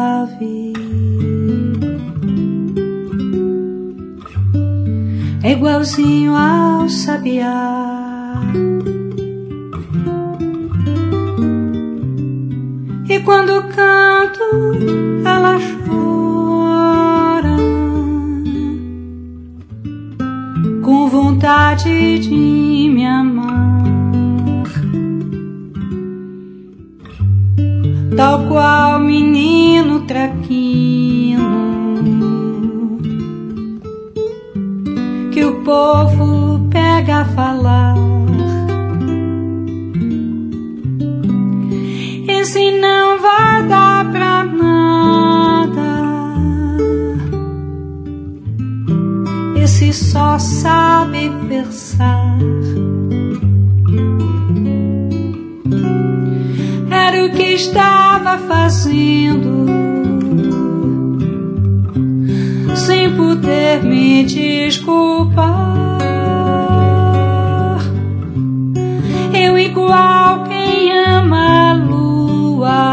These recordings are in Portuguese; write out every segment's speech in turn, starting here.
suave, é igualzinho ao sabiá. E quando canto, ela chora, com vontade de me amar, tal qual menino traquino que o povo pega a falar. Esse não vai dar pra nada, esse só sabe versar. Era o que estava fazendo, sem poder me desculpar. Eu igual quem ama a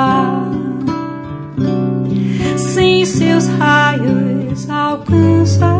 lua, sem seus raios alcançar.